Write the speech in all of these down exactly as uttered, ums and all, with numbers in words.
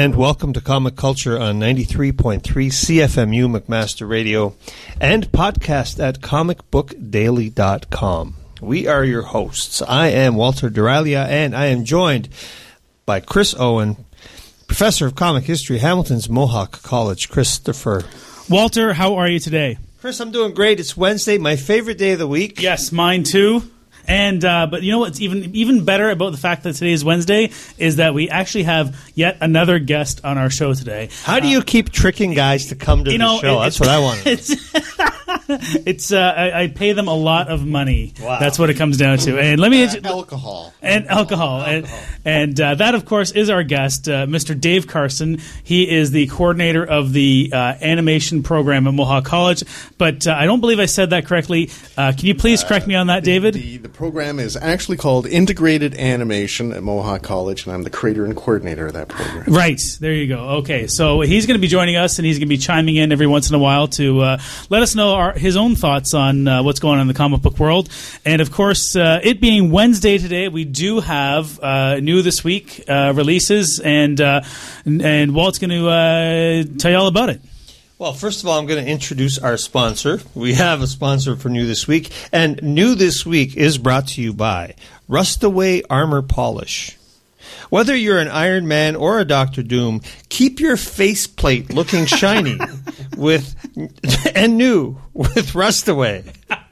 and welcome to Comic Culture on ninety-three point three C F M U McMaster Radio and podcast at comic book daily dot com. We are your hosts. I am Walter Duralia, and I am joined by Chris Owen, Professor of Comic History, Hamilton's Mohawk College. Christopher. Walter, how are you today? Chris, I'm doing great. It's Wednesday, my favorite day of the week. Yes, mine too. And uh, but you know what's even even better about the fact that today is Wednesday is that we actually have yet another guest on our show today. How do you uh, keep tricking guys to come to you the know, show? It, That's what I want. It's, it's uh, I, I pay them a lot of money. Wow. That's what it comes down to. And let me uh, alcohol and alcohol, alcohol. and and uh, that of course is our guest, uh, Mister Dave Carson. He is the coordinator of the uh, animation program at Mohawk College. But uh, I don't believe I said that correctly. Uh, can you please correct me on that, the, David? The, the program is actually called Integrated Animation at Mohawk College, and I'm the creator and coordinator of that program. Right. There you go. Okay. So he's going to be joining us, and he's going to be chiming in every once in a while to uh, let us know our, his own thoughts on uh, what's going on in the comic book world. And, of course, uh, it being Wednesday today, we do have uh, new this week uh, releases, and, uh, and Walt's going to uh, tell you all about it. Well, first of all, I'm going to introduce our sponsor. We have a sponsor for New This Week, and New This Week is brought to you by Rust-Away Armor Polish. Whether you're an Iron Man or a Doctor Doom, keep your faceplate looking shiny with and new with Rust-Away.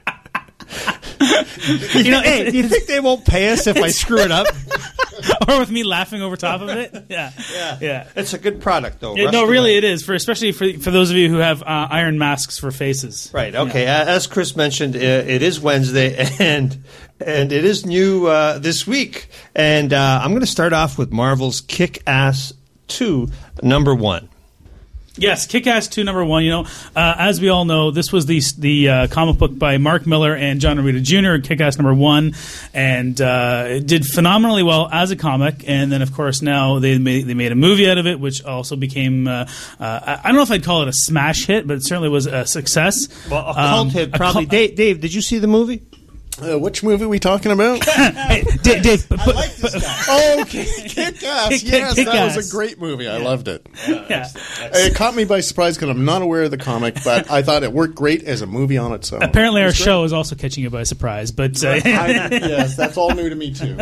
You know, hey, do you think they won't pay us if I screw it up? Or with me laughing over top of it? Yeah. Yeah. Yeah. It's a good product, though. Yeah, no, really it is, for especially for for those of you who have uh, iron masks for faces. Right, okay. Yeah. As Chris mentioned, it is Wednesday, and and it is new uh, this week. And uh, I'm going to start off with Marvel's Kick-Ass two, number one. Yes, Kick-Ass two, number one. You know, uh, as we all know, this was the the uh, comic book by Mark Miller and John Romita Junior Kick-Ass number one, and uh, it did phenomenally well as a comic. And then, of course, now they made they made a movie out of it, which also became uh, uh, I don't know if I'd call it a smash hit, but it certainly was a success. Well, a cult um, hit, a probably. cult- Dave, Dave, did you see the movie? Uh, which movie are we talking about? Hey, Dave, Dave, but, I like this guy. Oh, okay. Kick-Ass. Kick- Yes, Kick-Ass. that was a great movie. I loved it. yeah. It caught me by surprise because I'm not aware of the comic, but I thought it worked great as a movie on its own. Apparently, It our was great. show is also catching you by surprise, but uh, I, yes, that's all new to me too.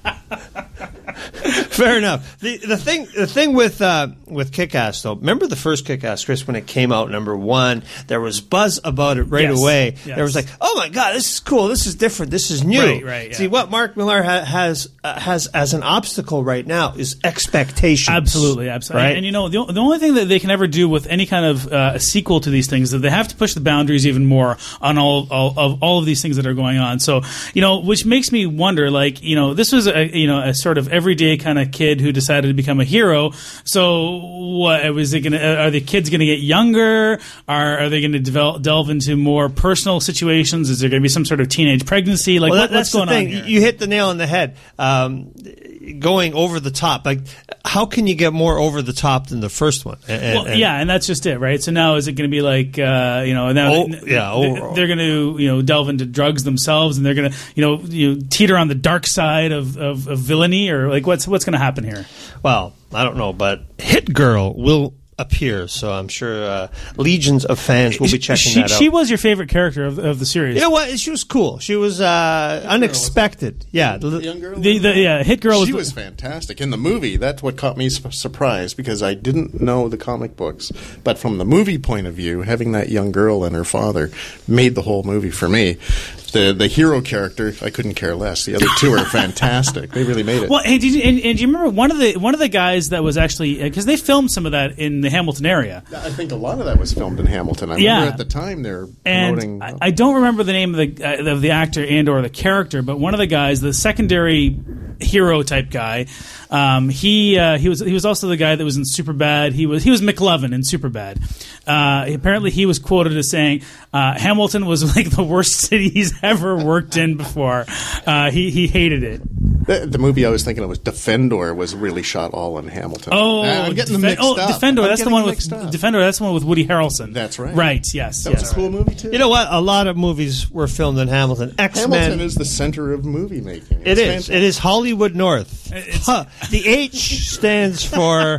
Fair enough. The the thing the thing with uh, with Kick-Ass, though, remember the first Kick-Ass, Chris, when it came out, number one, there was buzz about it right Yes. away. Yes. There was like, oh my God, this is cool, this is different, this is new. Right, right, yeah. See, what Mark Millar ha- has uh, has as an obstacle right now is expectations. Absolutely, absolutely. Right? And you know, the, the only thing that they can ever do with any kind of uh, a sequel to these things is that they have to push the boundaries even more on all, all of all of these things that are going on. So, you know, which makes me wonder, like, you know, this was a you know a sort of everyday kind of kid who decided to become a hero. So, what was it going to? Are the kids going to get younger? Are are they going to develop delve into more personal situations? Is there going to be some sort of teenage pregnancy? Like, Well, what, that, what's that's going the thing. on here? You hit the nail on the head. Um, going over the top, like, how can you get more over the top than the first one? And, Well, and- yeah, and that's just it, right? So now is it going to be like, uh, you know, now Oh, th- yeah, th- oh. they're going to, you know, delve into drugs themselves, and they're going to, you know, you know, teeter on the dark side of, of, of villainy, or like what's what's going to happen here? Well, I don't know, but Hit Girl will appear, so I'm sure uh, legions of fans will be checking she, that out. She was your favorite character of, of the series. You know what? She was cool. She was uh, unexpected. Yeah. The young girl. The, the, yeah, Hit Girl was, She the- was fantastic in the movie. That's what caught me su- surprised because I didn't know the comic books. But from the movie point of view, having that young girl and her father made the whole movie for me. The the hero character, I couldn't care less. The other two are fantastic. They really made it. Well, hey, did you, and, and do you remember one of the one of the guys that was actually, because they filmed some of that in the Hamilton area? I think a lot of that was filmed in Hamilton. I Yeah. remember at the time they were promoting. And I, I don't remember the name of the uh, of the actor and or the character, but one of the guys, the secondary hero type guy, um, he uh, he was he was also the guy that was in Superbad. He was he was McLovin in Superbad. Uh, apparently, he was quoted as saying uh, Hamilton was like the worst city he's ever worked in before. Uh, he he hated it. The, the movie I was thinking of was Defendor. Was really shot all in Hamilton. Oh, Uh, I'm getting them Defen- mixed oh, up. Defendor. I'm That's the getting one them with mixed up. Defender. That's the one with Woody Harrelson. That's right. Right. Yes. That yes. was a cool movie too. You know what? A lot of movies were filmed in Hamilton. X-Men. Hamilton is the center of movie making. It is. It is Hollywood North. It's- Huh. The H stands for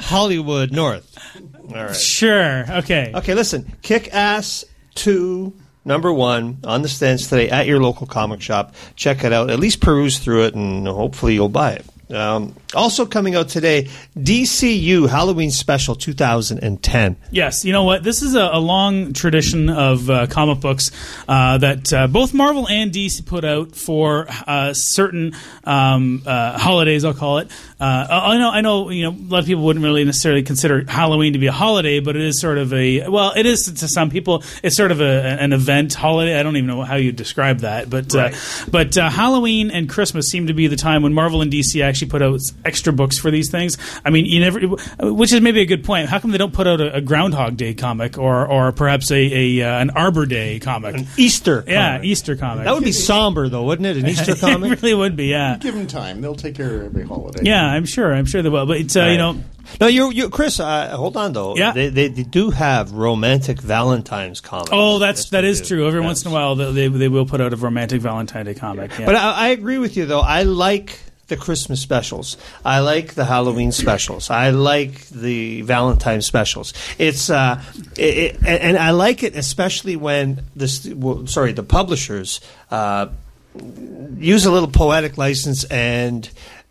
Hollywood North. All right. Sure. Okay. Okay, listen. Kick-Ass two, number one, on the stands today at your local comic shop. Check it out. At least peruse through it, and hopefully you'll buy it. Um, also coming out today, D C U Halloween Special two thousand ten. Yes, you know what? This is a, a long tradition of uh, comic books uh, that uh, both Marvel and D C put out for uh, certain um, uh, holidays. I'll call it. Uh, I know, I know. You know, a lot of people wouldn't really necessarily consider Halloween to be a holiday, but it is sort of a. Well, it is to some people. It's sort of a, an event holiday. I don't even know how you describe that, but Right. uh, but uh, Halloween and Christmas seem to be the time when Marvel and D C actually put out extra books for these things. I mean, you never, which is maybe a good point. How come they don't put out a, a Groundhog Day comic or or perhaps a, a uh, an Arbor Day comic? An Easter Yeah, comic. Easter comic. That would be somber, though, wouldn't it? An Easter comic? It really would be. Yeah, Give them time; they'll take care of every holiday. yeah. I'm sure. I'm sure they will. But it's uh, Right. you know. No, you, you, Chris. Uh, hold on, though. Yeah. they, they, they do have romantic Valentine's comics. Oh, that's Yes, that they is do. true. Every Yes. once in a while, they they, they will put out a romantic Valentine Day comic. Yeah. But I, I agree with you, though. I like the Christmas specials. I like the Halloween specials. I like the Valentine specials. It's uh, it, it, and I like it especially when the well, sorry the publishers uh, use a little poetic license and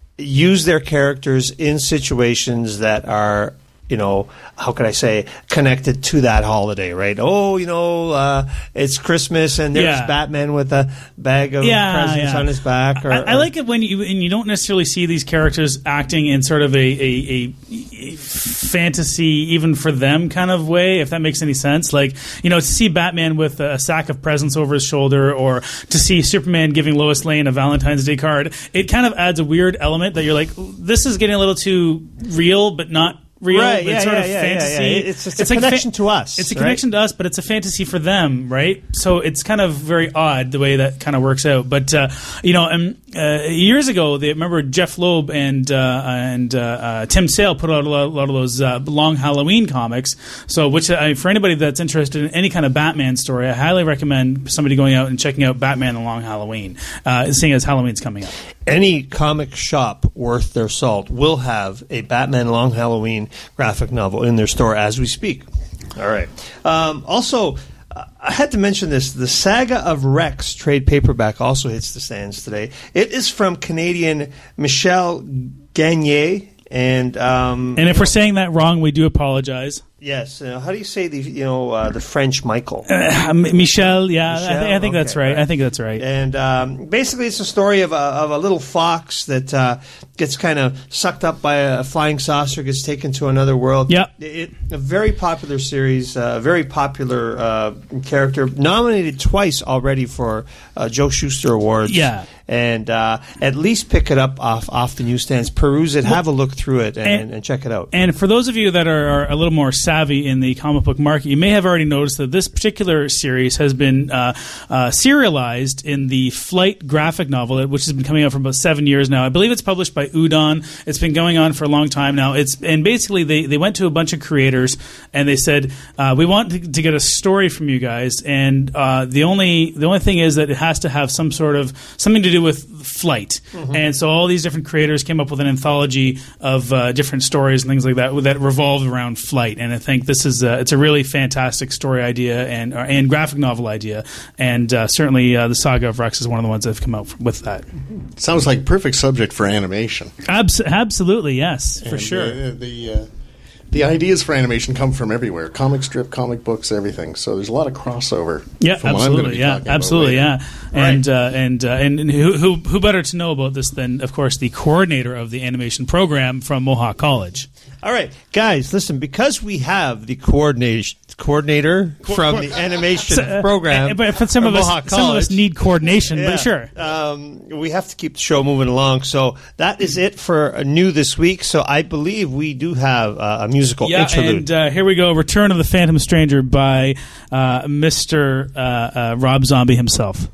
use their characters in situations that are, you know, how can I say, connected to that holiday, right? Oh, you know, uh, it's Christmas and there's Yeah. Batman with a bag of Yeah, presents yeah. on his back. Or, I, I or- like it when you and you don't necessarily see these characters acting in sort of a, a, a fantasy, even for them kind of way, if that makes any sense. Like, you know, to see Batman with a sack of presents over his shoulder, or to see Superman giving Lois Lane a Valentine's Day card, it kind of adds a weird element that you're like, this is getting a little too real, but not real. Right, It's yeah, sort yeah, of yeah, fantasy. yeah, yeah. It's- it's a like connection to us, It's a right? connection to us, but it's a fantasy for them, right? So it's kind of very odd the way that kind of works out. But uh, you know, and uh, years ago, they remember Jeff Loeb and uh, and uh, uh, Tim Sale put out a lot, a lot of those uh, long Halloween comics. So, which uh, for anybody that's interested in any kind of Batman story, I highly recommend somebody going out and checking out Batman: The Long Halloween, uh, seeing as Halloween's coming up. Any comic shop worth their salt will have a Batman Long Halloween graphic novel in their store as we speak. All right. Um, also, uh, I had to mention this. The Saga of Rex trade paperback also hits the stands today. It is from Canadian Michel Gagne. And um, And if we're saying that wrong, we do apologize. yes, uh, how do you say the you know uh, the French Michael? Uh, M- Michel, yeah, I, Michel? th- I think that's Okay, right. right. I think that's right. And um, basically, it's a story of a, of a little fox that uh, gets kind of sucked up by a flying saucer, gets taken to another world. Yep. It, it, a very popular series, a uh, very popular uh, character, nominated twice already for uh, Joe Shuster Awards. Yeah. And uh, at least pick it up off, off the newsstands, peruse it, have a look through it, and, and- and check it out. And for those of you that are, are a little more savvy in the comic book market, you may have already noticed that this particular series has been uh, uh, serialized in the Flight graphic novel, which has been coming out for about seven years now. I believe it's published by Udon. It's been going on for a long time now. It's and basically they, they went to a bunch of creators and they said, uh, we want to, to get a story from you guys, and uh, the only the only thing is that it has to have some sort of something to do with flight. Mm-hmm. And so all these different creators came up with an anthology of uh, different stories and things like that that revolve around flight. And I think this is a, it's a really fantastic story idea and uh, and graphic novel idea. And uh, certainly uh, the Saga of Rex is one of the ones that have come out with that. Sounds like perfect subject for animation. Abs- absolutely, yes, for And, sure. uh, the uh, the ideas for animation come from everywhere: comic strip, comic books, everything. So there's a lot of crossover. Yeah, from what I'm gonna absolutely. be Yeah, talking about absolutely. later. Yeah, and uh, and uh, and and who, who who better to know about this than, of course, the coordinator of the animation program from Mohawk College. All right, guys, listen, because we have the coordination coordinator from the animation So, uh, program, uh, but for some from of us, Mohawk some of us College, need coordination. yeah, But sure. um, we have to keep the show moving along. So that is it for uh, new this week. So I believe we do have uh, a musical Yeah, interlude. and uh, here we go. Return of the Phantom Stranger by uh, Mister Uh, uh, Rob Zombie himself.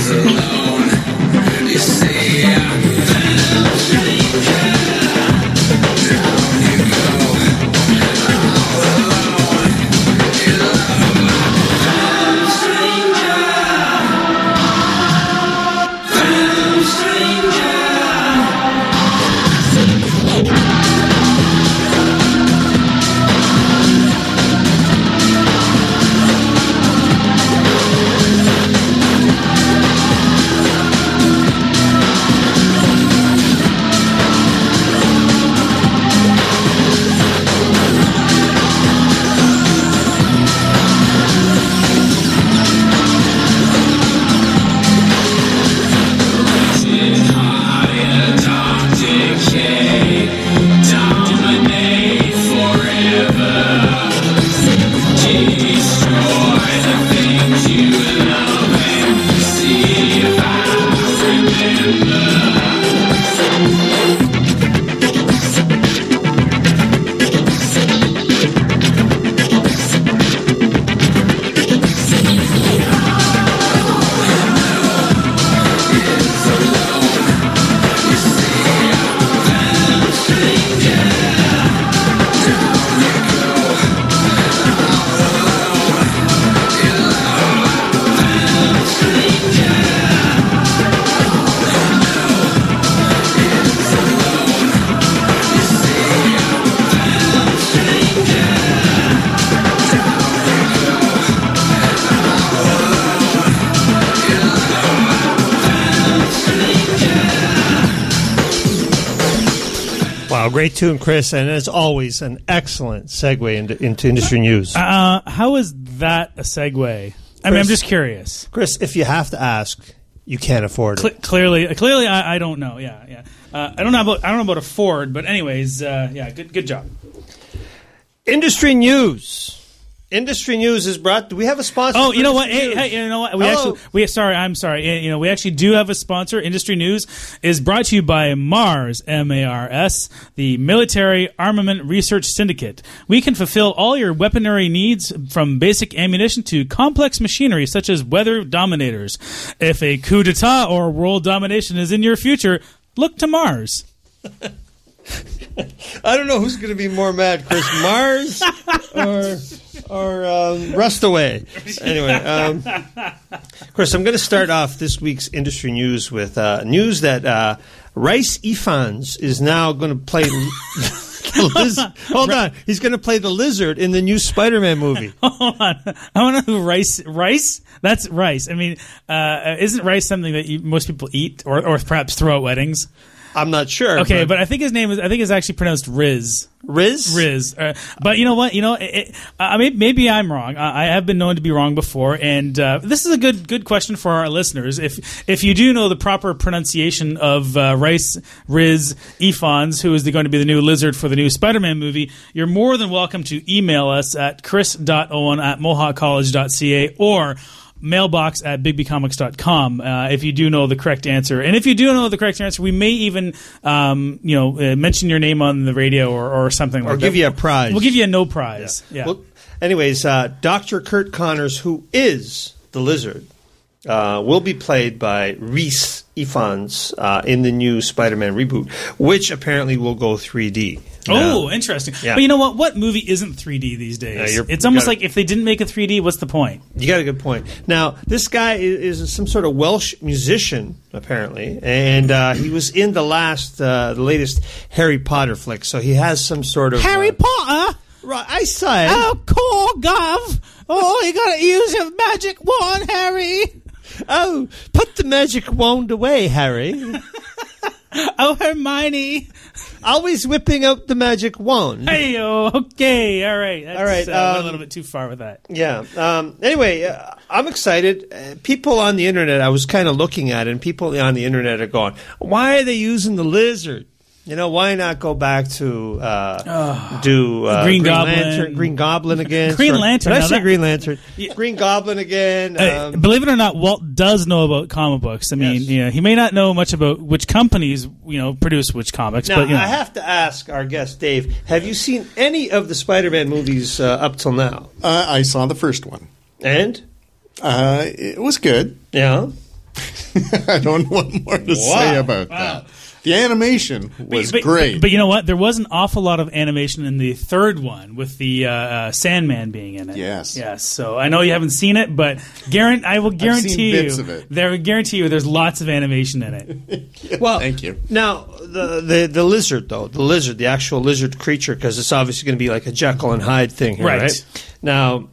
Wow, great tune, Chris, and as always, an excellent segue into, into industry news. Uh, how is that a segue? I mean, I'm just curious. Chris, if you have to ask, you can't afford Cle- it. clearly, clearly, I, I don't know. Yeah, yeah. Uh, I don't know about I don't know about afford, but anyways, uh, yeah. Good, good job. Industry news. Industry news is brought. Do we have a sponsor? Oh, for you know what? Industry Hey, News? hey, you know what? We Hello. actually, we sorry, I'm sorry. You know, we actually do have a sponsor. Industry News is brought to you by MARS, M A R S, the Military Armament Research Syndicate. We can fulfill all your weaponry needs, from basic ammunition to complex machinery such as weather dominators. If a coup d'état or world domination is in your future, look to Mars. I don't know who's going to be more mad, Chris, Mars or or um, Rustaway. Anyway, um, Chris, I'm going to start off this week's industry news with uh, news that uh, Rhys Ifans is now going to play. the liz- Hold on, he's going to play the lizard in the new Spider-Man movie. Hold on, I want to know who rice. Rice? That's rice. I mean, uh, isn't rice something that you, most people eat, or or perhaps throw at weddings? I'm not sure. Okay, but I think his name is. I think it's actually pronounced Riz. Riz? Riz. Uh, but you know what? You know, it, it, I mean, maybe I'm wrong. I, I have been known to be wrong before, and uh, this is a good good question for our listeners. If if you do know the proper pronunciation of uh, Rice Riz Ifans, who is the, going to be the new lizard for the new Spider-Man movie, you're more than welcome to email us at chris dot owen at mohawk college dot c a or mailbox at big b comics dot com uh, if you do know the correct answer. And if you do know the correct answer, we may even um, you know uh, mention your name on the radio or, or something or like that. Or give you a prize. We'll give you a no prize. Yeah. yeah. Well, anyways, uh, Doctor Kurt Connors, who is the lizard, uh, will be played by Rhys Ifans uh, in the new Spider-Man reboot, which apparently will go three D. Oh, Uh, interesting. yeah. But you know what? What movie isn't three D these days? Yeah, you're- it's almost you gotta- like if they didn't make it three D, what's the point? You got a good point. Now, this guy is, is some sort of Welsh musician, apparently, and uh, he was in the last, uh, the latest Harry Potter flick, so he has some sort of Harry uh, Potter? Right, I said. Oh, cool, Gov. Oh, you gotta use your magic wand, Harry. Oh, put the magic wand away, Harry. Oh, Hermione. Always whipping out the magic wand. Hey, oh, okay, all right. That's, All right, uh, went a um, little bit too far with that. Yeah. Um, anyway, uh, I'm excited. Uh, people on the internet, I was kind of looking at it, and people on the internet are going, why are they using the lizard? You know, why not go back to uh, do uh, Green Goblin. Lantern, Green Goblin again? Green Sorry, Lantern, Did I now say that- Green Lantern? Green Goblin again. Uh, Um, believe it or not, Walt does know about comic books. I mean, Yes. you know, he may not know much about which companies, you know, produce which comics, now, but you know. I have to ask our guest, Dave, have you seen any of the Spider-Man movies uh, up till now? Uh, I saw the first one. And? Uh, it was good. Yeah. I don't know what more to say about Wow. that. The animation was but, great. But, but you know what? There was an awful lot of animation in the third one with the uh, uh, Sandman being in it. Yes. Yes. So I know you haven't seen it, but guarant- I will guarantee seen you, bits of it. there guarantee you, there's lots of animation in it. Well, thank you. Now, the, the the lizard, though, the lizard, the actual lizard creature, because it's obviously going to be like a Jekyll and Hyde thing here, right? Right. Now,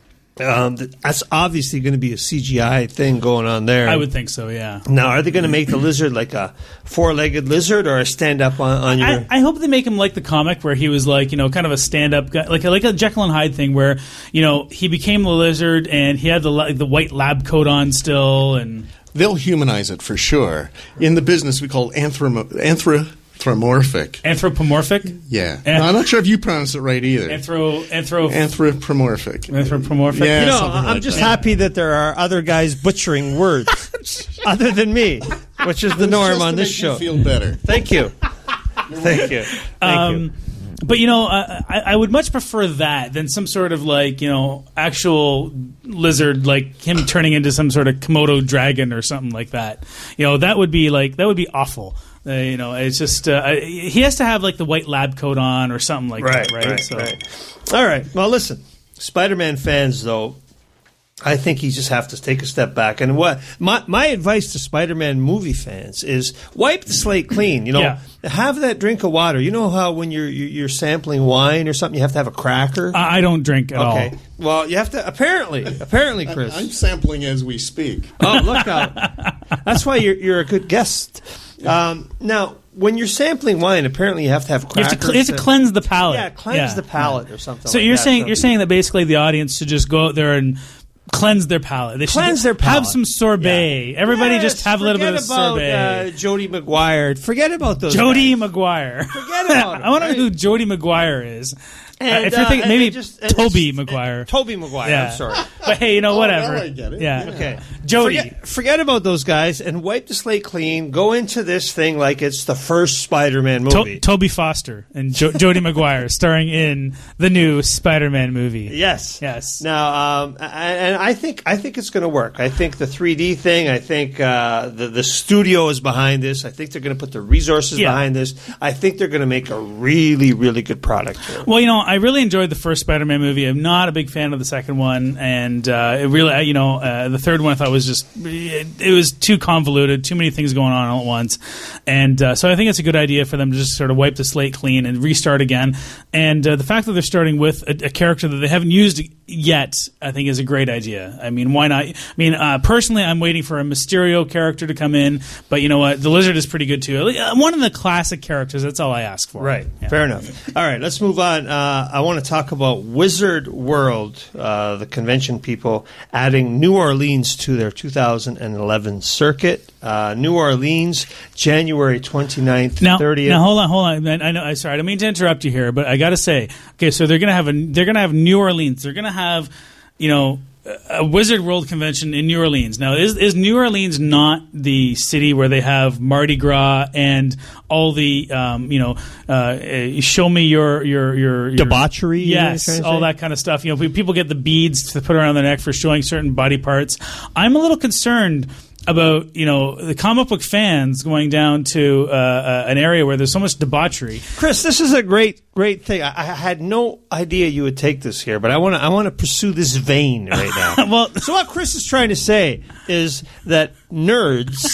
um, th- that's obviously going to be a C G I thing going on there. I would think so. Yeah. Now, are they going to make the lizard like a four-legged lizard or a stand-up on, on your... I, I hope they make him like the comic where he was like, you know, kind of a stand-up guy, like a, like a Jekyll and Hyde thing where, you know, he became the lizard and he had the la- the white lab coat on still, and They'll humanize it for sure. In the business, we call anthromo- anthropomorphic. anthropomorphic. Yeah. An- No, I'm not sure if you pronounce it right either. Anthro anthro Anthropomorphic. anthropomorphic. Yeah, You know, something I'm like just that. happy that there are other guys butchering words other than me, which is the norm Just on to this make show. you feel better. Thank you. Thank you. Thank Um, you. But you know, uh, I, I would much prefer that than some sort of like you know actual lizard, like him turning into some sort of Komodo dragon or something like that. You know, that would be like that would be awful. Uh, you know, it's just uh, I- he has to have like the white lab coat on or something like Right, that, right? right, so, right. All right. Well, listen, Spider-Man fans, though, I think you just have to take a step back. And what my my advice to Spider-Man movie fans is wipe the slate clean. You know, Yeah. have that drink of water. You know how when you're you're you're sampling wine or something, you have to have a cracker. I I don't drink at okay. all. Well, you have to apparently apparently, Chris. I'm sampling as we speak. Oh, look out! That's why you're you're a good guest. Um, now, when you're sampling wine, apparently you have to have You crackers. have to, cl- you have to to- cleanse the palate. Yeah, cleanse Yeah. the palate or something. So like you're that. saying So- you're saying that basically the audience should just go out there and cleanse their palate. They should Cleanse get- their palate. Have some sorbet. Everybody Yes, just have a little bit of forget about, sorbet. Uh, Jody Maguire. Forget about those. Jody guys. Maguire. Forget about it. I want to right? know who Jody Maguire is. And, uh, if you're uh, thinking and- maybe and just- and Toby it's- Maguire. and Toby Maguire. Yeah. I'm sorry. But hey, you know, Oh, whatever. now I get it. Yeah. Yeah. Okay. Jody. Forget, forget about those guys and wipe the slate clean. Go into this thing like it's the first Spider-Man To- movie. Toby Foster and jo- Jody Maguire starring in the new Spider-Man movie. Yes. Yes. Now, um, and and I think I think it's going to work. I think the three D thing. I think uh, the the studio is behind this. I think they're going to put the resources Yeah. behind this. I think they're going to make a really really good product here. Well, you know, I really enjoyed the first Spider-Man movie. I'm not a big fan of the second one, and uh, it really, you know, uh, the third one I thought was just it, it was too convoluted, too many things going on all at once, and uh, so I think it's a good idea for them to just sort of wipe the slate clean and restart again. And uh, the fact that they're starting with a, a character that they haven't used yet, I think, is a great idea. I mean, why not? I mean, uh, personally, I'm waiting for a Mysterio character to come in, but you know what? The Lizard is pretty good too. One of the classic characters. That's all I ask for. Right. Yeah. Fair enough. All right, let's move on. Uh, I want to talk about Wizard World, uh, the convention people adding New Orleans to their two thousand eleven circuit. Uh, New Orleans, January twenty-ninth, Now, thirtieth. now hold on, hold on. Man, I know. I sorry, I don't mean to interrupt you here, but I got to say, okay, so they're gonna have a they're gonna have New Orleans. They're gonna have, you know, a Wizard World convention in New Orleans. Now, is is New Orleans not the city where they have Mardi Gras and all the, um, you know, uh, uh, show me your your your, your Debauchery, you know what you're Yes, trying to all say? that kind of stuff. You know, pe- people get the beads to put around their neck for showing certain body parts. I'm a little concerned about, you know, the comic book fans going down to uh, uh, an area where there's so much debauchery. Chris, this is a great, great thing. I, I had no idea you would take this here, but I want to, I want to pursue this vein right now. Well, So what Chris is trying to say is that nerds,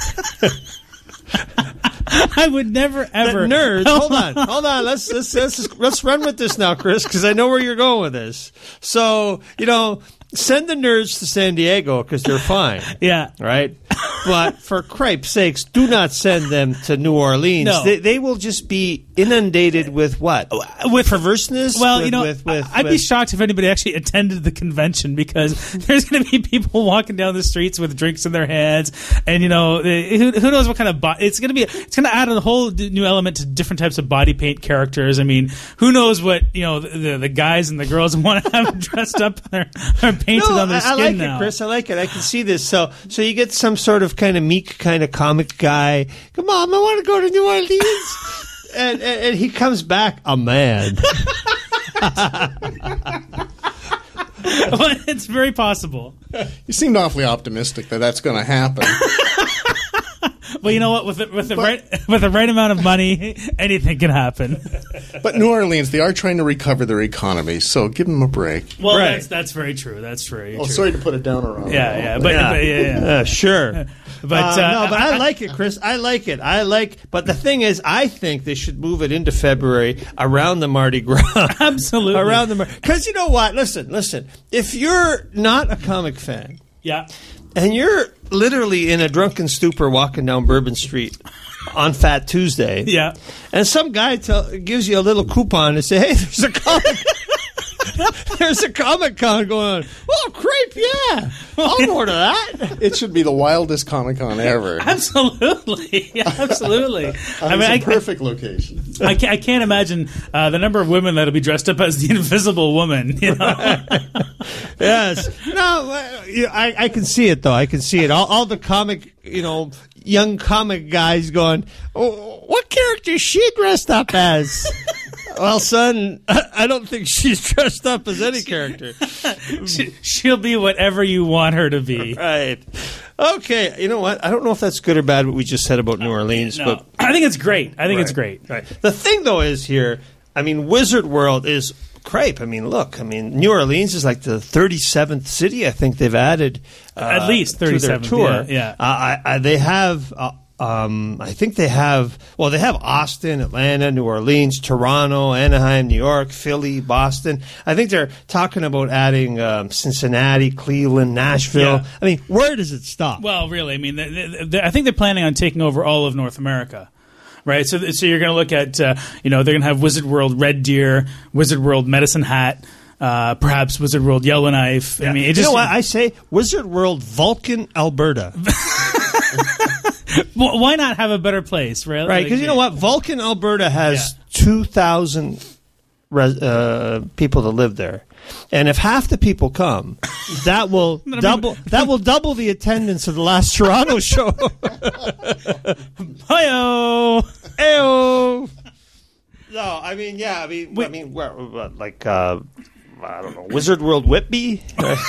I would never that ever nerds. Hold on, hold on. Let's let's let's, let's run with this now, Chris, because I know where you're going with this. So you know, send the nerds to San Diego because they're fine. Yeah. Right? But for cripe's sakes, do not send them to New Orleans. No. They, they will just be inundated with what? With perverseness? Well, with, you know, with, with, I'd be with- shocked if anybody actually attended the convention because there's going to be people walking down the streets with drinks in their hands, and you know, eh, who, who knows what kind of bo- it's going to be. It's going to add a whole d- new element to different types of body paint characters. I mean, who knows what you know the, the, the guys and the girls want to have dressed up or, or painted No, on their I, I skin like now. it, Chris. I like it. I can see this. So, so you get some sort of kind of meek, kind of comic guy. Come on, I want to go to New Orleans, and, and and he comes back a man. Well, it's very possible. You seemed awfully optimistic that that's going to happen. Well, you know what? With the, with the but, right with the right amount of money, anything can happen. But New Orleans, they are trying to recover their economy, so give them a break. Well, right. that's that's very true. That's very. Oh, true. sorry to put it down around. Yeah, yeah, but yeah, but, yeah, yeah. Uh, sure. But uh, uh, no, but I like it, Chris. I like it. I like. But the thing is, I think they should move it into February around the Mardi Gras. Absolutely. Around the Mar- because you know what? Listen, listen. If you're not a comic fan, yeah. and you're literally in a drunken stupor walking down Bourbon Street on Fat Tuesday, yeah, and some guy tell, gives you a little coupon and say, "Hey, there's a comic." There's a Comic-Con going on. Oh, crepe, yeah. I'll go to that. It should be the wildest Comic-Con ever. Absolutely. Absolutely. I mean, it's a perfect location. I can't, I can't imagine uh, the number of women that'll be dressed up as the Invisible Woman. You know? Yes. No, I, I can see it, though. I can see it. All, all the comic, you know, young comic guys going, oh, what character is she dressed up as? Well, son, I don't think she's dressed up as any character. she, she'll be whatever you want her to be. Right. Okay. You know what? I don't know if that's good or bad what we just said about New Orleans, no. but I think it's great. I think right, it's great. Right. The thing, though, is here, I mean, Wizard World is crepe. I mean, look, I mean, New Orleans is like the thirty-seventh city I think they've added. Uh, At least thirty-seventh, to their tour. Yeah. yeah. Uh, I, I, they have... Uh, Um, I think they have, well, they have Austin, Atlanta, New Orleans, Toronto, Anaheim, New York, Philly, Boston. I think they're talking about adding um, Cincinnati, Cleveland, Nashville. Yeah. I mean, where does it stop? Well, really, I mean, they, they, they, I think they're planning on taking over all of North America. Right, so so you're going to look at, uh, you know, they're going to have Wizard World Red Deer, Wizard World Medicine Hat, uh, perhaps Wizard World Yellowknife. Yeah. I mean, it you just, know what I say? Wizard World Vulcan, Alberta. Well, why not have a better place, right? Right, because you know what? Vulcan, Alberta has yeah. two thousand res- uh, people that live there. And if half the people come, that will double that will double the attendance of the last Toronto show. Hi-oh! Ayo! No, I mean, yeah, I mean, Wait. I mean, where, what, like, uh, I don't know, Wizard World Whitby?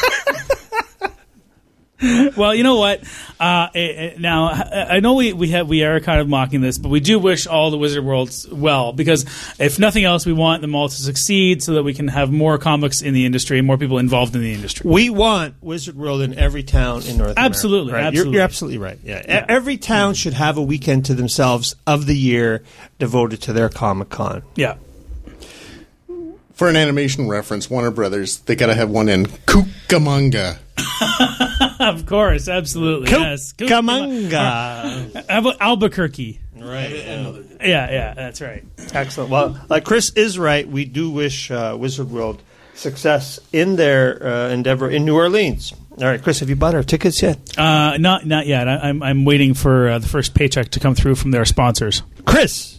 Well, you know what? Uh, it, it, now, I know we we, have, we are kind of mocking this, but we do wish all the Wizard Worlds well, because if nothing else, we want them all to succeed so that we can have more comics in the industry and more people involved in the industry. We want Wizard World in every town in North absolutely, America. Right? Absolutely. You're, you're absolutely right. Yeah. yeah. Every town should have a weekend to themselves of the year devoted to their Comic-Con. Yeah. For an animation reference, Warner Brothers, they got to have one in Cucamonga. Of course, absolutely. Yes. Cucamonga. How about Albuquerque? Right. Yeah. yeah, yeah, that's right. Excellent. Well, like Chris is right. We do wish uh, Wizard World success in their uh, endeavor in New Orleans. All right, Chris, have you bought our tickets yet? Uh, not, not yet. I, I'm, I'm waiting for uh, the first paycheck to come through from their sponsors. Chris,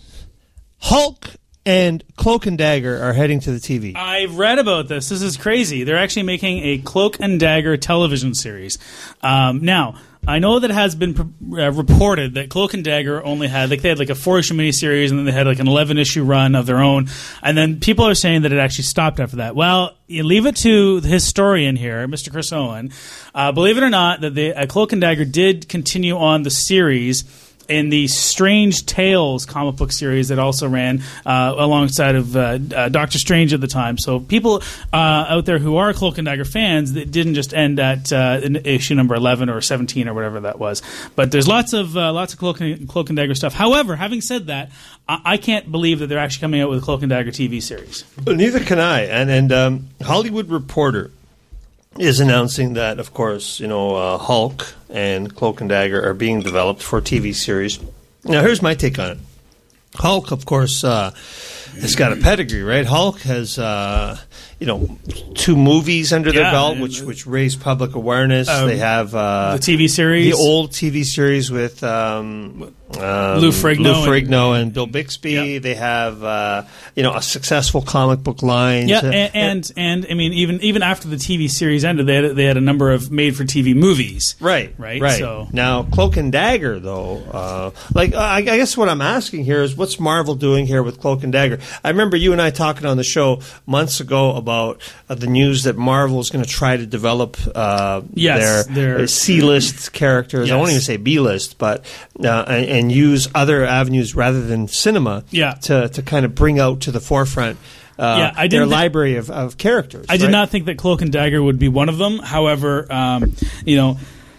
Hulk and Cloak and Dagger are heading to the T V. I've read about this. This is crazy. They're actually making a Cloak and Dagger television series. Um, now, I know that it has been uh, reported that Cloak and Dagger only had, like, they had like a four-issue miniseries, and then they had like an eleven-issue run of their own, and then people are saying that it actually stopped after that. Well, you leave it to the historian here, Mister Chris Owen. Uh, believe it or not, that the uh, Cloak and Dagger did continue on the series in the Strange Tales comic book series that also ran uh, alongside of uh, uh, Doctor Strange at the time. So people uh, out there who are Cloak and Dagger fans, that didn't just end at uh, issue number eleven or seventeen or whatever that was. But there's lots of uh, lots of Cloak and, Cloak and Dagger stuff. However, having said that, I-, I can't believe that they're actually coming out with a Cloak and Dagger T V series. Well, neither can I. And, and um, Hollywood Reporter is announcing that, of course, you know, uh, Hulk and Cloak and Dagger are being developed for a T V series. Now, here's my take on it. Hulk, of course, uh, has got a pedigree, right? Hulk has, uh, you know, two movies under their yeah, belt, which which raised public awareness. Um, they have uh, the T V series, the old T V series with um, um, Lou Ferrigno, Lou Ferrigno and, and Bill Bixby. Yep. They have, uh, you know, a successful comic book line. Yeah, and, and and I mean, even even after the T V series ended, they had they had a number of made-for-T V movies. Right, right, right. So now, Cloak and Dagger, though, uh, like I, I guess what I'm asking here is, what's Marvel doing here with Cloak and Dagger? I remember you and I talking on the show months ago about about uh, the news that Marvel is going to try to develop uh, Yes, their, their- C-list characters. I Yes. won't even say B-list, but uh, and, and use other avenues rather than cinema Yeah. to to kind of bring out to the forefront uh, Yeah, I their didn't thi- library of, of characters. I did right? not think that Cloak and Dagger would be one of them. However, um, you know,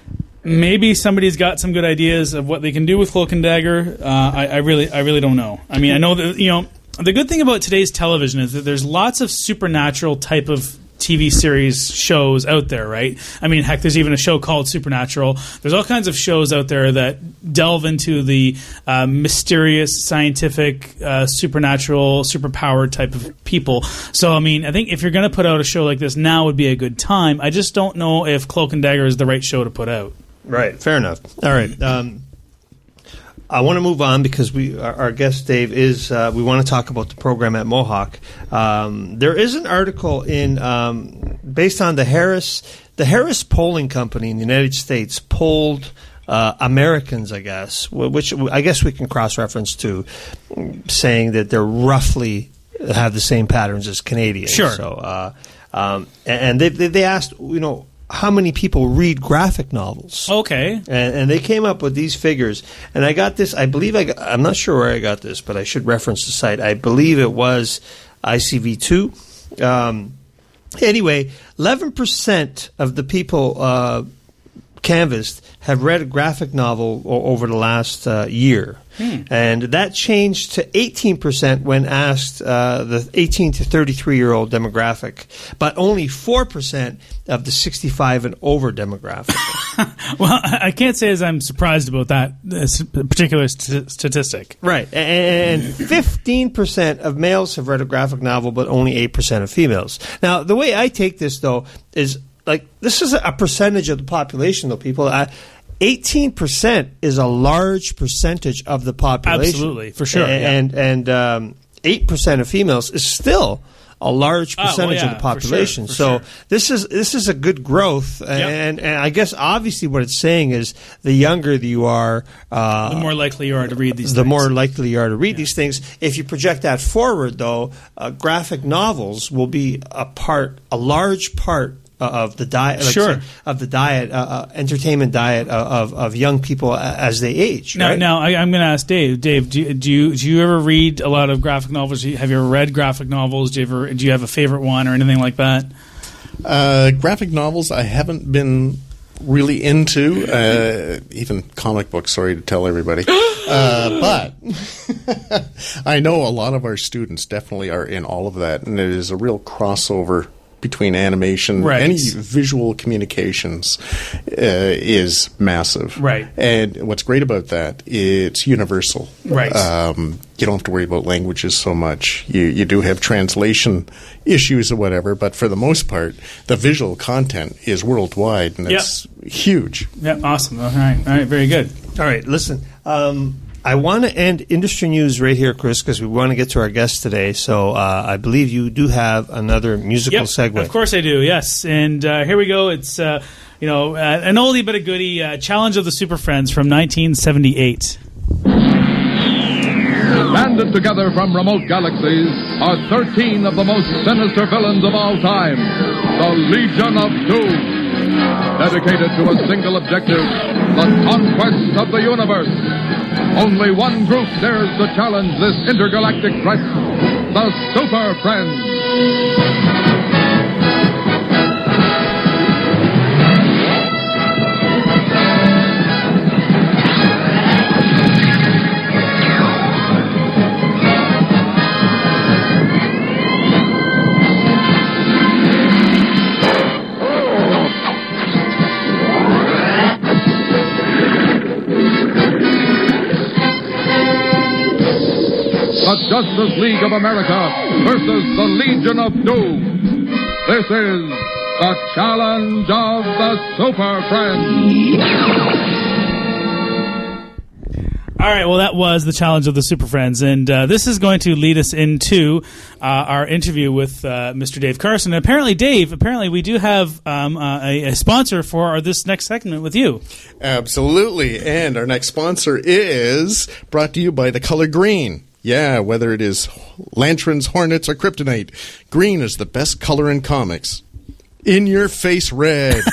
maybe somebody's got some good ideas of what they can do with Cloak and Dagger. Uh, I, I really, I really don't know. I mean, I know that, you know, the good thing about today's television is that there's lots of supernatural type of T V series shows out there, right? I mean, heck, there's even a show called Supernatural. There's all kinds of shows out there that delve into the uh, mysterious, scientific, uh, supernatural, superpowered type of people. So, I mean, I think if you're going to put out a show like this, now would be a good time. I just don't know if Cloak and Dagger is the right show to put out. Right, fair enough. All right. Um, I want to move on because we, our, our guest Dave is. Uh, we want to talk about the program at Mohawk. Um, there is an article in um, based on the Harris, the Harris Polling Company in the United States polled uh, Americans, I guess, wh- which I guess we can cross-reference to, saying that they're roughly have the same patterns as Canadians. Sure. So, uh, um, and they, they they asked, you know, how many people read graphic novels. Okay. And, and they came up with these figures. And I got this, I believe, I got, I'm not sure where I got this, but I should reference the site. I believe it was I C V two. Um, anyway, eleven percent of the people uh, canvassed have read a graphic novel o- over the last uh, year. Hmm. And that changed to eighteen percent when asked uh, the eighteen to thirty-three-year-old demographic, but only four percent of the sixty-five and over demographic. Well, I can't say as I'm surprised about that uh, particular st- statistic. Right. And fifteen percent of males have read a graphic novel, but only eight percent of females. Now, the way I take this, though, is like this is a percentage of the population, though, people. I, eighteen percent is a large percentage of the population. Absolutely, for sure. And, yeah. and, and um, eight percent of females is still a large Oh, well, percentage yeah, of the population. for sure, so for sure. this is this is a good growth, and, and I guess obviously what it's saying is the younger you are, uh, The more likely you are to read these the things. more likely you are to read these things. If you project that forward, though, uh, graphic novels will be a part, a large part of the diet, like Sure. say, of the diet, uh, uh, entertainment diet of, of, of young people as they age. Now, right? now I, I'm going to ask Dave. Dave, do, you- do you do you ever read a lot of graphic novels? Have you ever read graphic novels? Do you ever do you have a favorite one or anything like that? Uh, graphic novels, I haven't been really into, uh, even comic books, sorry to tell everybody. uh, but I know a lot of our students definitely are in all of that, and it is a real crossover between animation, Right. any visual communications uh, is massive. Right. And what's great about that, it's universal. Right. Um, you don't have to worry about languages so much. You you do have translation issues or whatever, but for the most part, the visual content is worldwide, and it's huge. Yeah, awesome. All right, all right, very good. All right, listen. Um, I want to end industry news right here, Chris, because we want to get to our guest today. So uh, I believe you do have another musical Yep, segue. of course I do. Yes, and uh, here we go. It's uh, you know uh, an oldie but a goodie. Uh, Challenge of the Super Friends from nineteen seventy-eight. Banded together from remote galaxies are thirteen of the most sinister villains of all time, the Legion of Doom. Dedicated to a single objective, the conquest of the universe. Only one group dares to challenge this intergalactic threat, the Super Friends. The Justice League of America versus the Legion of Doom. This is the Challenge of the Super Friends. All right, well, that was the Challenge of the Super Friends, and uh, this is going to lead us into uh, our interview with uh, Mister Dave Carson. And apparently, Dave, apparently we do have um, uh, a, a sponsor for our, this next segment with you. Absolutely. And our next sponsor is brought to you by The Color Green. Yeah, whether it is Lanterns, Hornets, or Kryptonite, green is the best color in comics. In your face red.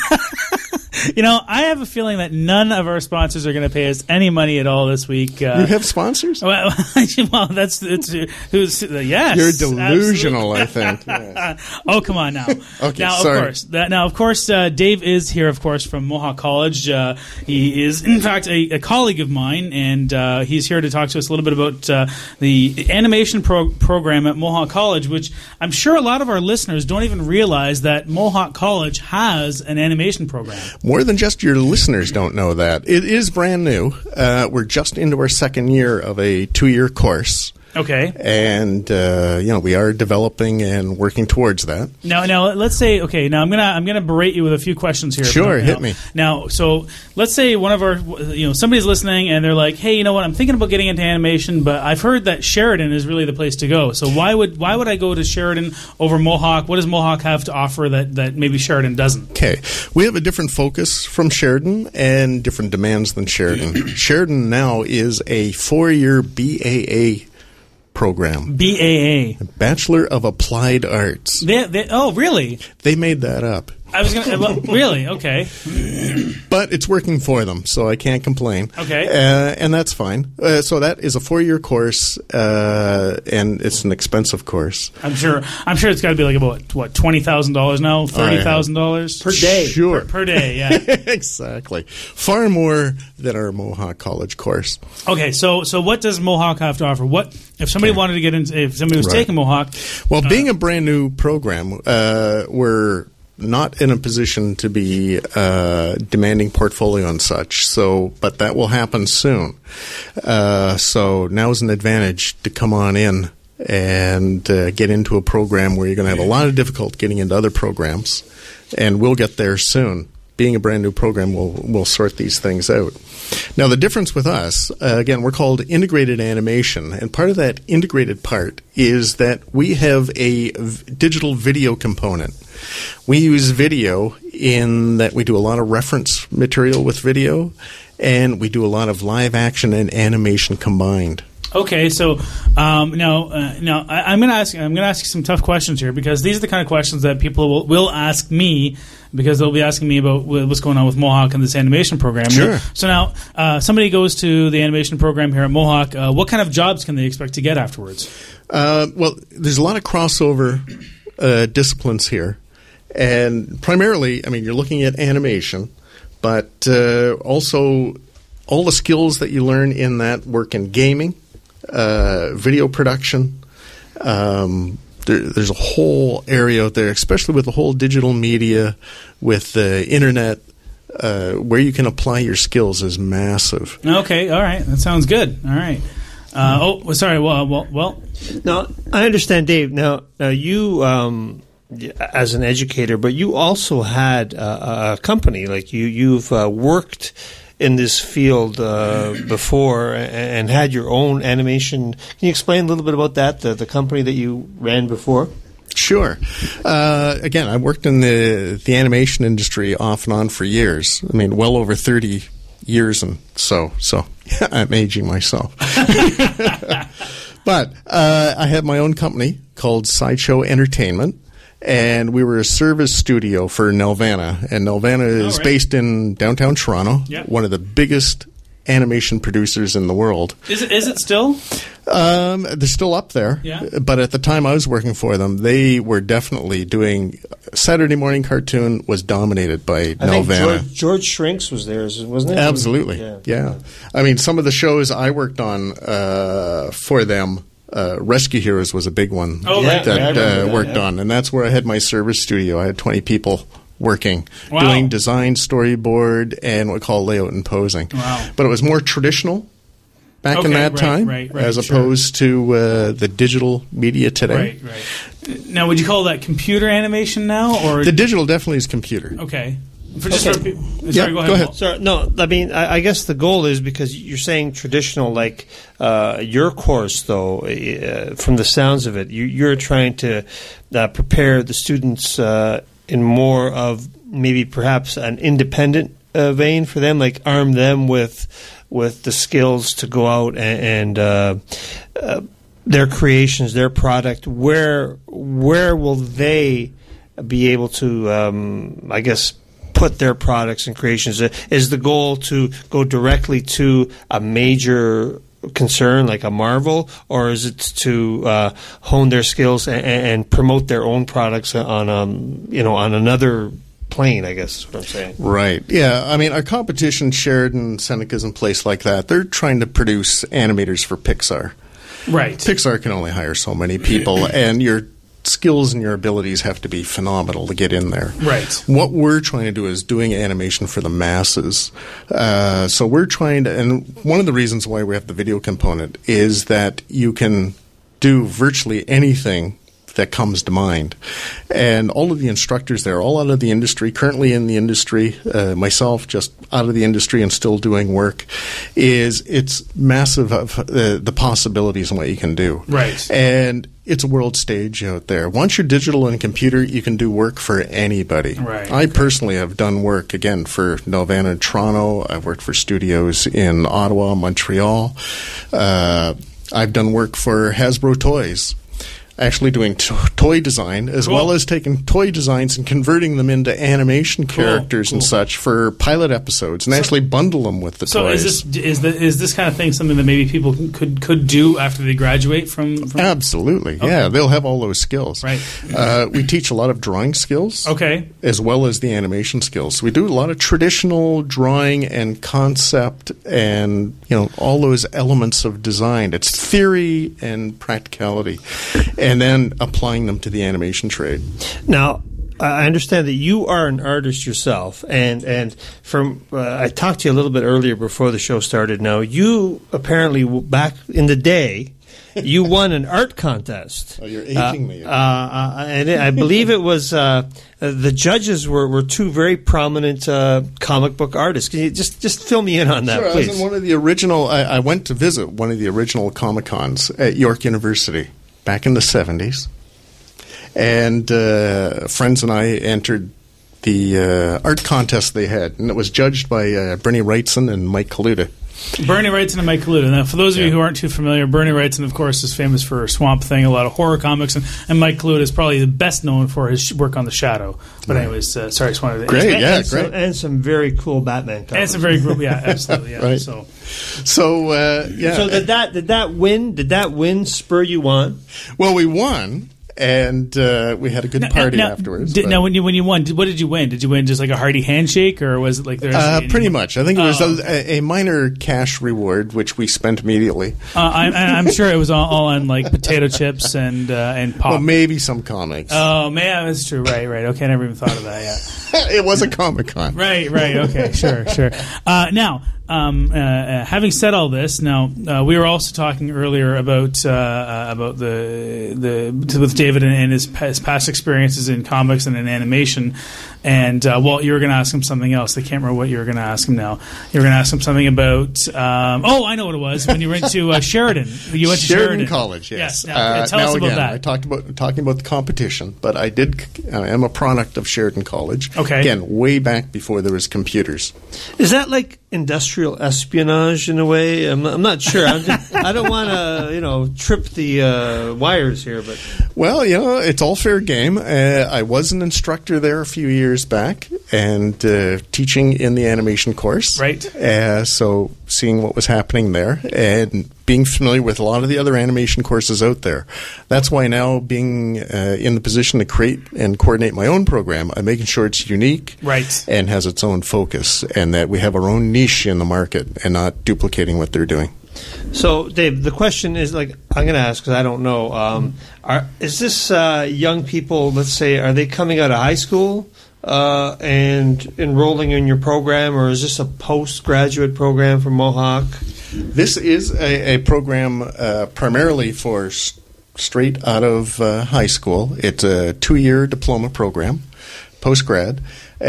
You know, I have a feeling that none of our sponsors are going to pay us any money at all this week. Uh, you have sponsors? Well, well that's it's, who's uh, yes. You're delusional, absolutely. I think. Yes. Oh, come on now. Okay, now, sorry. of course, that, now of course, uh, Dave is here, of course, from Mohawk College. Uh, he is, in fact, a, a colleague of mine, and uh, he's here to talk to us a little bit about uh, the animation pro- program at Mohawk College, which I'm sure a lot of our listeners don't even realize that Mohawk College has an animation program. More than just your listeners don't know that. It is brand new. Uh, we're just into our second year of a two-year course. Okay. And uh, you know, we are developing and working towards that. Now, now let's say, okay. Now I'm gonna I'm gonna berate you with a few questions here. Sure, now, hit me. Now, so let's say one of our, you know, somebody's listening and they're like, hey, you know what? I'm thinking about getting into animation, but I've heard that Sheridan is really the place to go. So why would why would I go to Sheridan over Mohawk? What does Mohawk have to offer that that maybe Sheridan doesn't? Okay, we have a different focus from Sheridan and different demands than Sheridan. Sheridan now is a four-year B A A program. B A A. Bachelor of Applied Arts. They, they, oh, really? They made that up. I was gonna. Well, really? Okay. But it's working for them, so I can't complain. Okay. Uh, and that's fine. Uh, so that is a four-year course, uh, and it's an expensive course. I'm sure. I'm sure it's got to be like about what twenty thousand dollars now, thirty thousand dollars Per day. Sure. Per, per day. Yeah. Exactly. Far more than our Mohawk College course. Okay. So so what does Mohawk have to offer? What if somebody Okay. wanted to get into? If somebody was Right. taking Mohawk, Well, uh, being a brand new program, uh, we're not in a position to be uh, demanding portfolio and such. So, but that will happen soon. Uh, so now is an advantage to come on in and uh, get into a program where you're going to have a lot of difficulty getting into other programs, and we'll get there soon. Being a brand new program, we'll we'll sort these things out. Now, the difference with us, uh, again, we're called integrated animation, and part of that integrated part is that we have a v- digital video component. We use video in that we do a lot of reference material with video, and we do a lot of live action and animation combined. Okay, so um, now, uh, now I, I'm going to ask. I'm going to ask you some tough questions here because these are the kind of questions that people will, will ask me because they'll be asking me about what's going on with Mohawk and this animation program. Sure. So now, uh, somebody goes to the animation program here at Mohawk. Uh, what kind of jobs can they expect to get afterwards? Uh, well, there's a lot of crossover uh, disciplines here, and primarily, I mean, you're looking at animation, but uh, also all the skills that you learn in that work in gaming. Uh, video production. Um, there, there's a whole area out there, especially with the whole digital media, with the internet, uh, where you can apply your skills is massive. Okay, all right, that sounds good. All right. Uh, oh, sorry. Well, well, well. Now, I understand, Dave. Now, now you, um, as an educator, but you also had a, a company. Like you, you've uh, worked in this field uh, before and, and had your own animation. Can you explain a little bit about that, the, the company that you ran before? Sure. Uh, again, I worked in the the animation industry off and on for years. I mean, well over thirty years, and so so I'm aging myself. But uh, I had my own company called Sideshow Entertainment. And we were a service studio for Nelvana. And Nelvana is oh, right. based in downtown Toronto, Yeah. one of the biggest animation producers in the world. Is it? Is it still? Um, they're still up there. Yeah. But at the time I was working for them, they were definitely doing Saturday morning cartoon was dominated by I Nelvana. think George, George Shrinks was there, wasn't it? Absolutely. Yeah. Yeah. I mean, some of the shows I worked on uh, for them, uh, Rescue Heroes was a big one Oh, right. that Yeah, I remember uh, that, worked yeah. on. And that's where I had my service studio. I had twenty people working, Wow. doing design, storyboard, and what we call layout and posing. Wow. But it was more traditional back in Okay, that right, time right, right, as sure. opposed to uh, the digital media today. Right, right. Now, would you call that computer animation now, or The digital definitely is computer. okay? For just Okay. for, sorry, Yeah, go ahead. go ahead. Paul. So, no, I mean, I, I guess the goal is because you're saying traditional, like uh, your course, though, uh, from the sounds of it, you, you're trying to uh, prepare the students uh, in more of maybe perhaps an independent uh, vein for them, like arm them with with the skills to go out and, and uh, uh, their creations, their product, where where will they be able to, um, I guess, put their products and creations? Is the goal to go directly to a major concern like a Marvel, or is it to uh, hone their skills and, and promote their own products on, um, you know, on another plane, I guess is what I'm saying. Right. Yeah. I mean, our competition, Sheridan, Seneca's, and place like that, they're trying to produce animators for Pixar. Right. Pixar can only hire so many people, and your skills and your abilities have to be phenomenal to get in there. Right. What we're trying to do is doing animation for the masses. Uh, so we're trying to, and one of the reasons why we have the video component is that you can do virtually anything that comes to mind. And all of the instructors there, all out of the industry, currently in the industry, uh, myself just out of the industry and still doing work, is it's massive of uh, the possibilities and what you can do. Right. And it's a world stage out there. Once you're digital and computer, you can do work for anybody. Right. I personally have done work, again, for Nelvana in Toronto. I've worked for studios in Ottawa, Montreal. Uh, I've done work for Hasbro Toys, actually doing to- toy design, as Cool. well as taking toy designs and converting them into animation Cool, characters and cool. such for pilot episodes, and So- actually bundle them with the So toys. is this is the is this kind of thing something that maybe people could could do after they graduate from? from Absolutely, Okay. yeah. They'll have all those skills. Right. Uh, we teach a lot of drawing skills. Okay. As well as the animation skills. We do a lot of traditional drawing and concept and, you know, all those elements of design. It's theory and practicality. And then applying them to the animation trade. Now, I understand that you are an artist yourself, and and from uh, I talked to you a little bit earlier before the show started. Now, you apparently w- back in the day, you won an art contest. Oh, you're aging uh, me. Uh, uh, and I believe it was uh, uh, the judges were, were two very prominent uh, comic book artists. Can you just just fill me in on that, Sure, please? I was in one of the original, I, I went to visit one of the original Comic-Cons at York University back in the seventies. And uh, friends and I entered the uh, art contest they had, and it was judged by uh, Bernie Wrightson and Mike Kaluta. Bernie Wrightson and Mike Kaluta. Now, for those of Yeah. you who aren't too familiar, Bernie Wrightson, of course, is famous for Swamp Thing, a lot of horror comics, and, and Mike Kaluta is probably the best known for his sh- work on The Shadow. But anyways, uh, sorry, I just wanted to... Great, and, yeah, and some, great. and some very cool Batman covers. And it's a very group, yeah, absolutely, yeah. Right. So, So, uh, yeah. So did that did that win? Did that win spur you on? Well, we won, and uh, we had a good party now, afterwards. Did, but- now, when you when you won, did, what did you win? Did you win just like a hearty handshake, or was it like there's uh, pretty much. I think it was Oh, a, a minor cash reward, which we spent immediately. Uh, I'm, I'm sure it was all, all on like potato chips and uh, and pop. Well, maybe some comics. Oh man, that's true. Right, right. Okay, I never even thought of that. Yeah. It was a Comic-Con. Right, right. Okay, sure, sure. Uh, now, um, uh, uh, having said all this, now uh, we were also talking earlier about uh, uh, about the the with David and, and his, his past experiences in comics and in animation. And uh, Walt, you were going to ask him something else. I can't remember what you were going to ask him now. You were going to ask him something about. Um, oh, I know what it was. When you went to uh, Sheridan, you went to Sheridan, Sheridan College, yes. Yes. Now, uh, tell now us about again, that. I talked about talking about the competition, but I did. I am a product of Sheridan College. Okay. Again, way back before there was computers. Is that like industrial espionage in a way? I'm, I'm not sure. I'm just, I don't want to, you know, trip the uh, wires here, but Well, you know, it's all fair game. Uh, I was an instructor there a few years back and uh, teaching in the animation course. Right. Uh, so seeing what was happening there and being familiar with a lot of the other animation courses out there. That's why now being uh, in the position to create and coordinate my own program, I'm making sure it's unique Right. and has its own focus and that we have our own niche in the market and not duplicating what they're doing. So, Dave, the question is like I'm going to ask because I don't know. Um, are, is this uh, young people? Let's say, are they coming out of high school uh, and enrolling in your program, or is this a postgraduate program from Mohawk? This is a, a program uh, primarily for s- straight out of uh, high school. It's a two-year diploma program, post-grad.